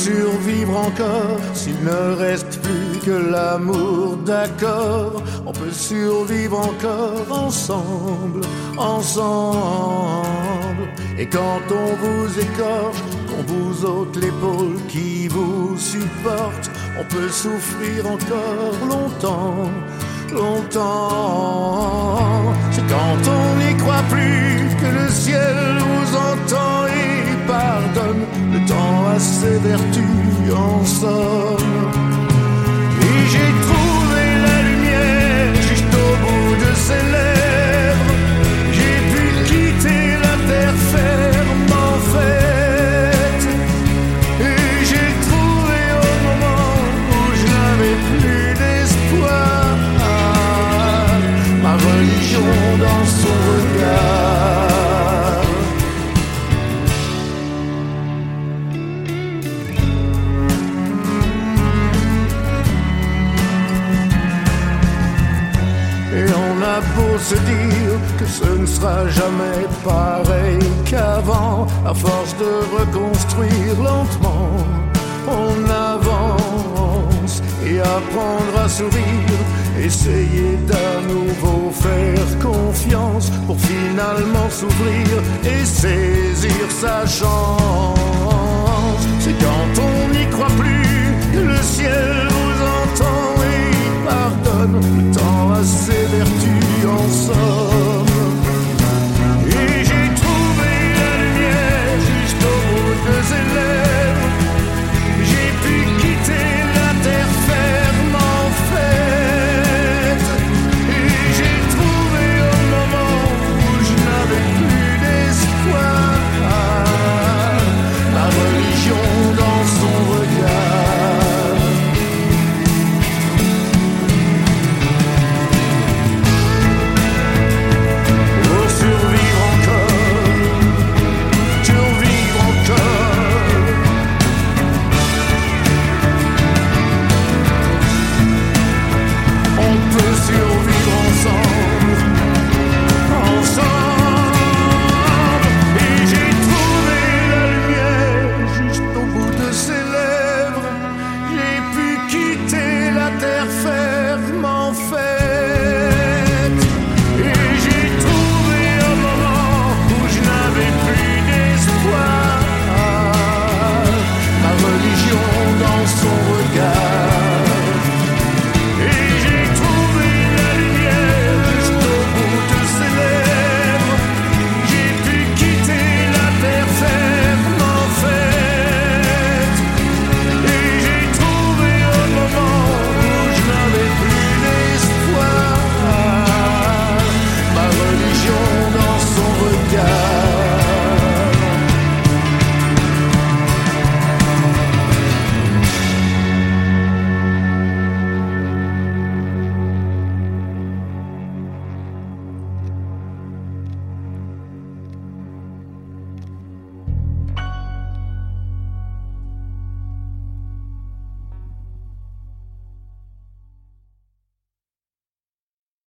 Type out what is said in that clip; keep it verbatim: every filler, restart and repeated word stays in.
survivre encore s'il ne reste plus que l'amour, d'accord. On peut survivre encore ensemble, ensemble. Et quand on vous écorche, qu'on vous ôte l'épaule qui vous supporte, on peut souffrir encore longtemps, longtemps. C'est quand on n'y croit plus que le ciel vous entend et pardonne. Le temps a ses vertus en somme. Et j'ai trouvé la lumière juste au bout de ses lèvres. J'ai pu quitter la terre ferme en fait. Et j'ai trouvé au moment où je n'avais plus d'espoir ma religion dans son regard. Et on a beau se dire que ce ne sera jamais pareil qu'avant, à force de reconstruire lentement, on avance et apprendre à sourire, essayer d'à nouveau faire confiance pour finalement s'ouvrir et saisir sa chance. C'est quand on n'y croit plus que le